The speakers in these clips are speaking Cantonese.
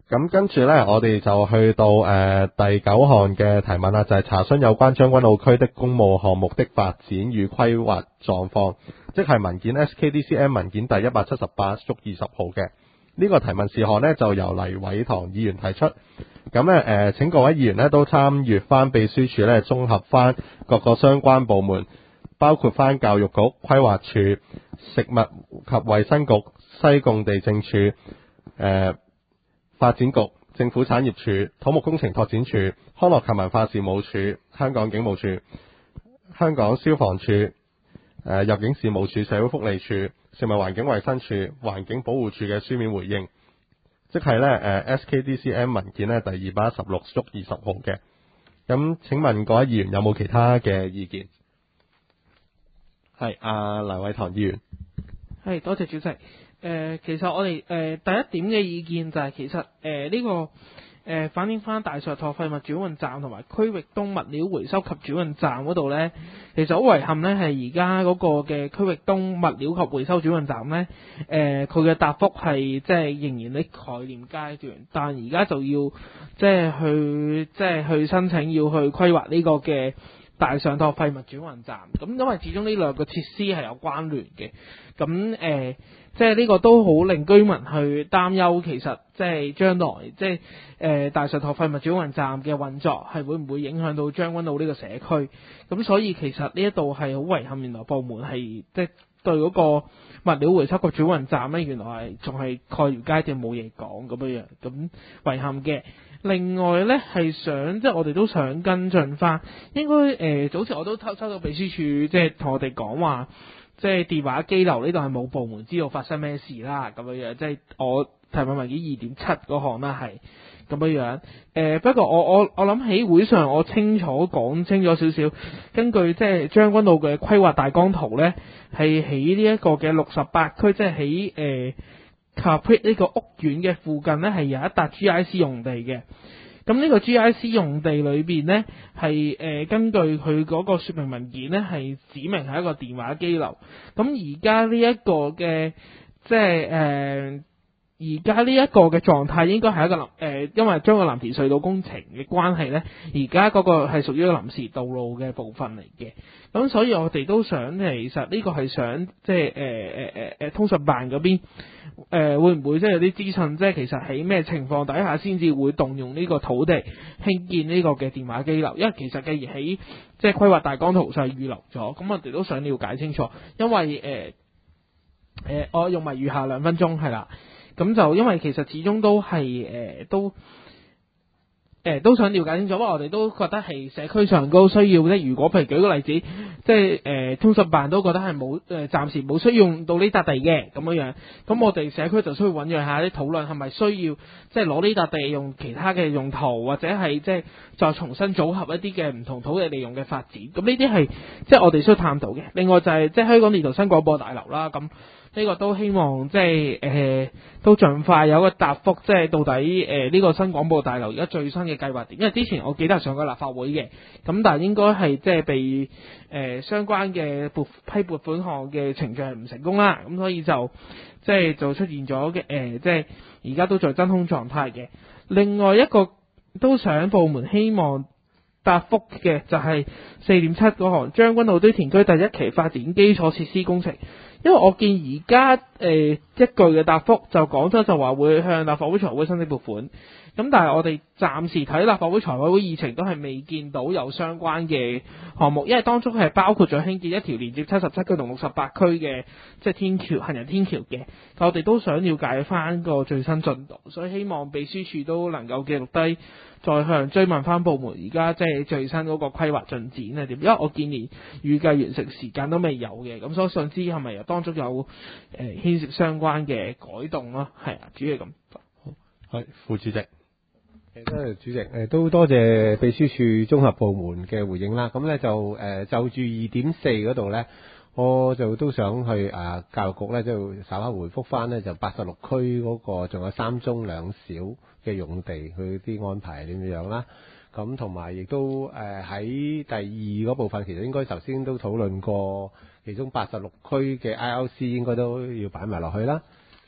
咁跟住呢，我哋就去到第9項嘅提問啦，就係查詢有關將軍澳區的公務項目的發展與規劃狀況，即係文件 SKDCM 文件第178/20號嘅。呢個提問事項呢，就由黎偉棠議員提出。咁呢，請各位議員呢都參閱翻秘書處呢，綜合翻各個相關部門，包括翻教育局、規劃處、食物及衛生局、西貢地政處、發展局、政府產業署、土木工程拓展署、康樂及文化事務署、香港警務處、香港消防處、入境事務處、社會福利處、食物環境衛生署、環境保護署嘅書面回應，即係呢SKDCM 文件呢第216/20號嘅。咁請問各位議員有冇其他嘅意見？係黎偉棠議員。 係，多謝主席。其實我哋第一點嘅意見就係其實呢個反映翻大石壩廢物轉運站同埋區域東物料回收及轉運站嗰度呢，其實好遺憾呢係而家嗰個嘅區域東物料及回收轉運站呢，佢嘅答覆係即係仍然喺概念階段，但而家就要去申請要去規劃呢個嘅大上壩廢物轉運站。咁因為始終呢兩個設施係有關聯嘅，咁即係呢個都好令居民去擔憂，其實即係將來大石壩廢物轉運站嘅運作係會唔會影響到將軍澳呢個社區？咁所以其實呢一度係好遺憾，原來部門係即係對嗰個物料回收及轉運站呢，原來係仲係概念階段冇嘢講咁樣，咁遺憾嘅。另外呢，係想即係我哋都想跟進翻，應該早前我都收到秘書處即係同我哋講話，即係電話機樓呢度係冇部門知道發生咩事啦，咁樣即係我提問文件2.7嗰項啦，係咁樣。不過我諗起會上我清楚講清咗少少，根據即係將軍澳嘅規劃大綱圖呢，係喺呢一個嘅68區，即係喺Capri 呢個屋苑嘅附近呢，係有一笪 GIC 用地嘅。咁呢個 GIC 用地裏邊呢，係根據佢嗰個說明文件呢，係指明係一個電話機樓。咁而家呢一個嘅即係而家呢一個嘅狀態應該係一個因為將個藍田隧道工程嘅關係呢，而家嗰個係屬於一個臨時道路嘅部分嚟嘅。咁所以我哋都想，其實呢個係想即係通訊辦嗰邊會唔會即係有啲資訊，即係其實喺咩情況底下先至會動用呢個土地興建呢個嘅電話機樓？因為其實既然喺即係規劃大綱圖上預留咗，咁我哋都想了解清楚。因為我用埋餘下2分鐘係啦。咁就因為其實始終都係都想了解清楚，不過我哋都覺得係社區上高需要咧。如果譬如舉個例子，即係通訊辦都覺得係冇暫時冇需要用到呢笪地嘅咁樣，咁我哋社區就需要醞釀下啲討論，係咪需要即係攞呢笪地用其他嘅用途，或者係即係再重新組合一啲嘅唔同土地利用嘅發展。咁呢啲係即係我哋需要探討嘅。另外就係即係香港電台新廣播大樓啦，咁呢個都希望即係都盡快有個答覆，即係到底呢個新廣播大樓而家最新嘅計劃點？因為之前我記得上過立法會嘅，咁但係應該係即係被相關嘅批撥款項嘅程序係唔成功啦，咁所以就即係就出現咗嘅即係而家都在真空狀態嘅。另外一個都想部門希望答覆嘅就係4.7嗰項將軍澳堆填區第1期發展基礎設施工程。因為我見而家一句嘅答覆就講咗就話會向立法會財委會申請撥款，咁但係我哋暫時睇立法會財委會議程都係未見到有相關嘅項目，因為當中係包括咗興建一條連接77區同68區嘅即係天橋行人天橋嘅，我哋都想了解翻個最新進度，所以希望秘書處都能夠記錄低，再向追問翻部門而家即係最新嗰個規劃進展係點，因為我見連預計完成時間都未有嘅，咁所以想知係咪當中有牽涉相關嘅改動咯？係啊，主要係咁。 係副主席。 多謝主席，都多謝秘書處綜合部門嘅回應啦。咁咧就住2.4嗰度咧，我就都想去教育局咧，就稍後回覆翻咧，就86區嗰個仲有3中2小嘅用地，佢啲安排係點樣啦。咁同埋亦都喺第2嗰部分，其實應該頭先都討論過，其中86區嘅 ILC 應該都要擺埋落去啦。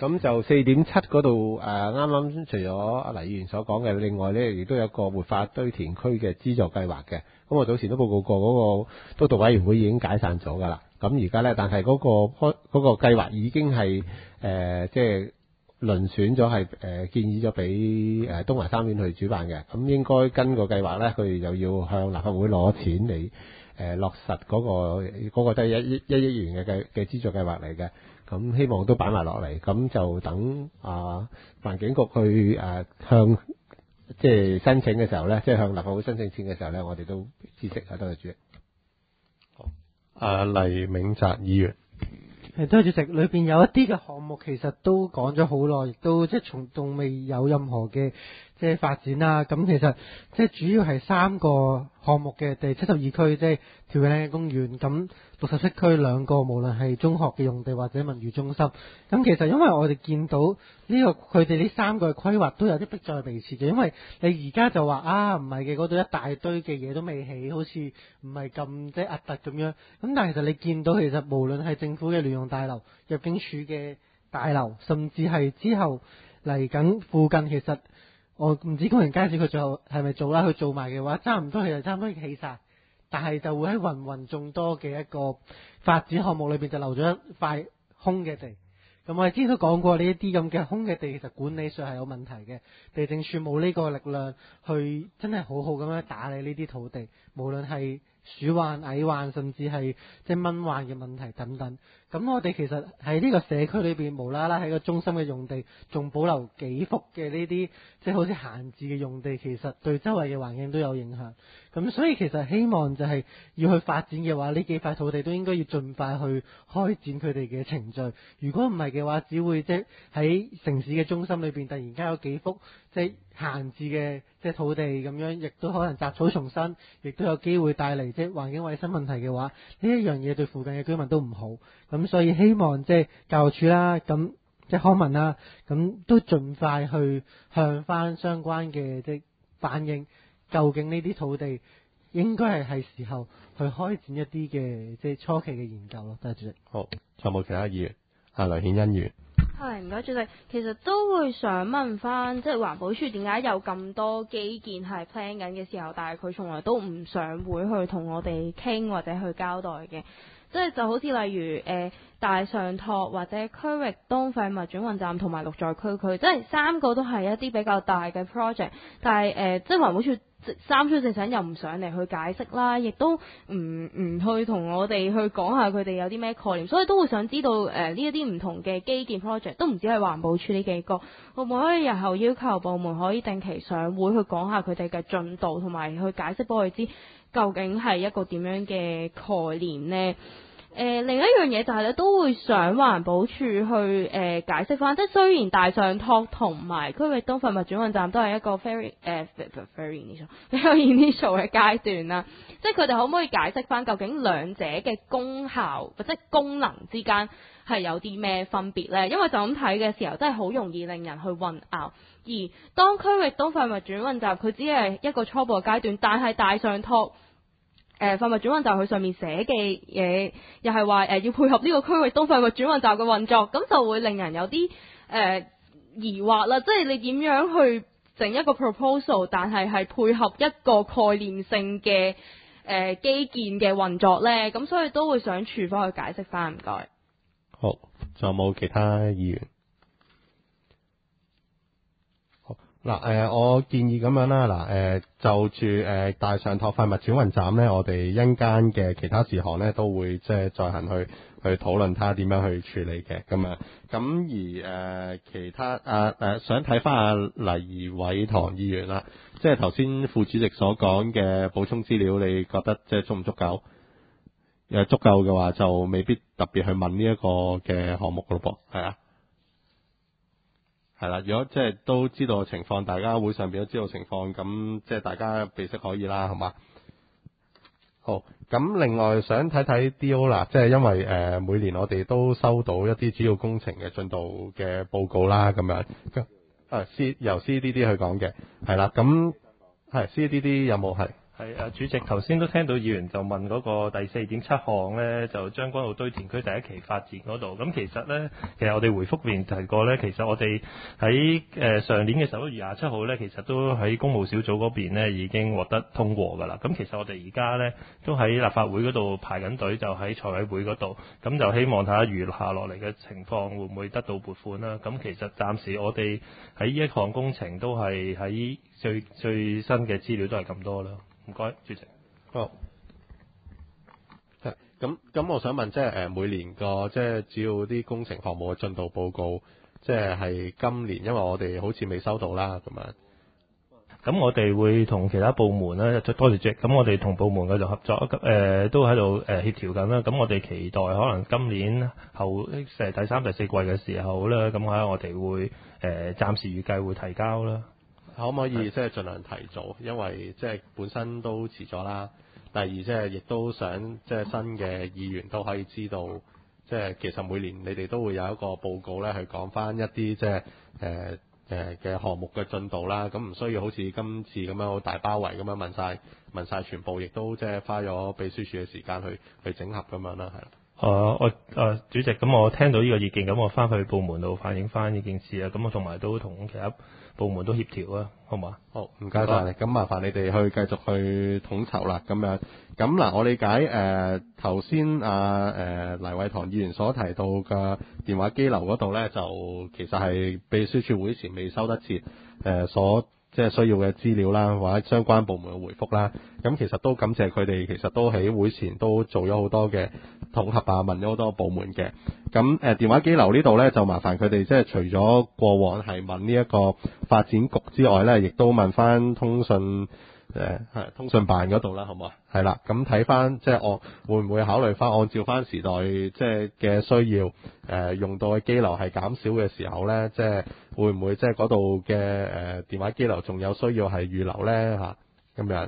咁就4.7嗰度啱啱除咗阿黎議員所講嘅，另外咧亦都有一個活化堆填區嘅資助計劃嘅。咁我早前都報告過嗰個督導委員會已經解散咗㗎啦。咁而家咧，但係嗰個計劃已經係即係遴選咗係建議咗俾東華三院去主辦嘅。咁應該跟個計劃咧，佢哋又要向立法會攞錢嚟落實嗰個都係1億元嘅資助計劃嚟嘅。咁希望都擺埋落嚟，咁就等環境局去向即係申請嘅時候咧，即係向立法會申請錢嘅時候咧，我哋都知悉啊。多謝主席。 好，黎銘澤議員。 多謝主席，裏邊有一啲嘅項目其實都講咗好耐，亦都即係從仲未有任何嘅即係發展啦。咁其實即係主要係3個項目嘅第72區，即係條靚嘅公園，咁67區2個，無論係中學嘅用地或者文娛中心。咁其實因為我哋見到呢個佢哋呢3個嘅規劃都有啲迫在眉睫嘅，因為你而家就話唔係嘅，嗰度一大堆嘅嘢都未起，好似唔係咁即係壓突咁樣。咁但係其實你見到其實無論係政府嘅聯用大樓、入境處嘅大樓，甚至係之後嚟緊附近，其實我唔知工人街市佢最後係咪做啦？佢做埋嘅話，差唔多起晒，但係就會喺芸芸眾多嘅一個發展項目裏邊就留咗一塊空嘅地。咁我哋之前都講過呢一啲咁嘅空嘅地，其實管理上係有問題嘅。地政處冇呢個力量去真係好好咁樣打理呢啲土地，無論係鼠患、蟻患，甚至係即係蚊患嘅問題等等。咁我哋其實喺呢個社區裏邊無啦啦喺個中心嘅用地，仲保留幾幅嘅呢啲即係好似閒置嘅用地，其實對周圍嘅環境都有影響。咁所以其實希望就係要去發展嘅話，呢幾塊土地都應該要盡快去開展佢哋嘅程序。如果唔係嘅話，只會即係喺城市嘅中心裏邊突然間有幾幅即係閒置嘅即係土地咁樣，亦都可能雜草叢生，亦都有機會帶嚟即係環境衛生問題嘅話，呢一樣嘢對附近嘅居民都唔好。咁所以希望即係教育署啦，咁即係康文啦，咁都盡快去向翻相關嘅即係反映，究竟呢啲土地應該係時候去開展一啲嘅即係初期嘅研究咯。多謝主席。 好，仲有冇其他議員？梁顯恩議員。 係，唔該主席。其實都會想問翻，即係環保署點解有咁多基建係 plan 緊嘅時候，但係佢從來都唔上會去同我哋傾或者去交代嘅。即係就好似例如大上拓或者區域東廢物轉運站同埋綠在區區，即係3個都係一啲比較大嘅 project， 但係即係環保署三出正醒又唔上嚟去解釋啦，亦都唔去同我哋去講下佢哋有啲咩概念，所以都會想知道呢一啲唔同嘅基建 project 都唔止係環保署呢幾個，會唔會可以日後要求部門可以定期上會去講下佢哋嘅進度，同埋去解釋俾我哋知究竟係一個點樣嘅概念呢？另一樣嘢就係咧，都會想環保署去解釋翻，即係雖然大上拓同埋區域東廢物轉運站都係一個 very initial 嘅階段啦，即係佢哋可唔可以解釋翻究竟兩者嘅功效或者功能之間係有啲咩分別呢？因為就咁睇嘅時候，真係好容易令人去混淆。而當區域東廢物轉運站佢只係一個初步嘅階段，但係大上拓廢物轉運站佢上面寫嘅嘢，又係話要配合呢個區域東廢物轉運站嘅運作，咁就會令人有啲疑惑啦。即係你點樣去整一個 proposal， 但係配合一個概念性嘅基建嘅運作呢？咁所以都會想署方去解釋翻。唔該。 好，仲有冇其他議員？嗱，我建議咁樣啦，就住大上拓廢物轉運站咧，我哋一間嘅其他事項咧都會即係再行去討論，睇下點樣去處理嘅咁啊。咁而其他想睇翻阿黎偉堂議員啦，即係頭先副主席所講嘅補充資料，你覺得即係足唔足夠？足夠嘅話，就未必特別去問呢一個嘅項目噶咯噃，係啊。係啦，如果即係都知道情況，大家會上邊都知道情況，咁即係大家備悉可以啦，係嘛？好，咁另外想睇睇 DO 啦，即係因為每年我哋都收到一啲主要工程嘅進度嘅報告啦，咁樣由 CDD 去講嘅，係啦，咁係 CDD 有冇係主席頭先都聽到議員就問嗰個第4.7項呢，就將軍澳堆填區第一期發展嗰度。咁其實呢，我哋回覆面提過呢，其實我哋喺上年嘅11月27號呢，其實都喺公務小組嗰邊呢已經獲得通過㗎啦。咁其實我哋而家呢，都喺立法會嗰度排緊隊，就喺財委會嗰度。咁就希望睇下餘下落嚟嘅情況會唔會得到撥款啦。咁其實暫時我哋喺呢一項工程都係喺最新嘅資料都係咁多啦。唔該，主席。 好。咁我想問，即係每年個即係主要啲工程項目嘅進度報告，即係今年，因為我哋好似未收到啦，咁樣。 咁我哋會同其他部門咧，多謝主席。咁我哋同部門繼續合作，都喺度協調緊啦。咁我哋期待可能今年後第3、第4季嘅時候咧，咁我哋會暫時預計會提交啦。 可唔可以即係盡量提早？因為即係本身都遲咗啦。第二即係亦都想即係新嘅議員都可以知道，即係其實每年你哋都會有一個報告咧，去講翻一啲即係嘅項目嘅進度啦。咁唔需要好似今次咁樣好大包圍咁樣問晒全部，亦都即係花咗秘書處嘅時間去整合咁樣啦，係啦。 主席，咁我聽到呢個意見，咁我翻去部門度反映翻呢件事啊。咁我同埋都同其他部門都協調啊，好嘛？ 好，唔該晒你。咁麻煩你哋去繼續去統籌啦，咁樣。咁嗱，我理解頭先黎偉棠議員所提到嘅電話機樓嗰度咧，就其實係秘書處會前未收得切所即係需要嘅資料啦，或者相關部門嘅回覆啦。咁其實都感謝佢哋，其實都喺會前都做咗好多嘅統合啊，問咗好多部門嘅。咁電話機樓呢度呢，就麻煩佢哋即係除咗過往係問呢一個發展局之外呢，亦都問翻通訊辦嗰度啦，好唔好啊？係啦，咁睇翻即係我會唔會考慮翻按照翻時代即係嘅需要用到嘅機樓係減少嘅時候呢，即係會唔會即係嗰度嘅電話機樓仲有需要係預留呢？咁樣。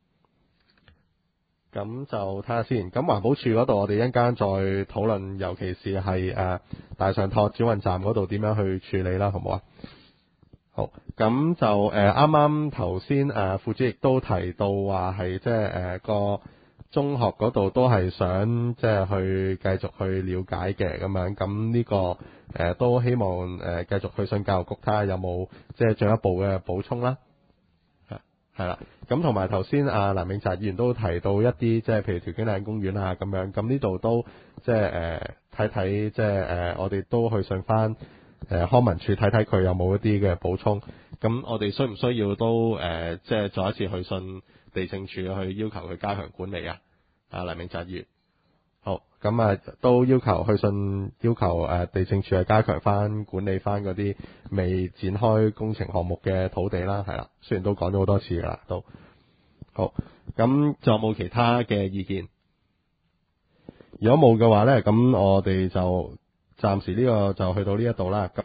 咁就睇下先。咁環保署嗰度，我哋一陣間再討論，尤其是係大上拓轉運站嗰度點樣去處理啦，好唔好啊？好，咁就啱啱頭先副主席都提到話係即係個中學嗰度都係想即係去繼續去了解嘅咁樣。咁呢個都希望繼續去信教育局睇下有冇即係進一步嘅補充啦。係啦，咁同埋頭先梁永澤議員都提到一啲即係譬如條景嶺公園啊咁樣，咁呢度都即係睇睇即係我哋都去信翻康文署睇睇佢有冇一啲嘅補充。咁我哋需唔需要都即係再一次去信地政署去要求佢加強管理啊？梁永澤議員，好，咁都要求去信要求地政署係加強翻管理翻嗰啲未展開工程項目嘅土地啦，係啦，雖然都講咗好多次噶啦，都好。咁仲有冇其他嘅意見？如果冇嘅話咧，咁我哋就暫時呢個就去到呢一度啦。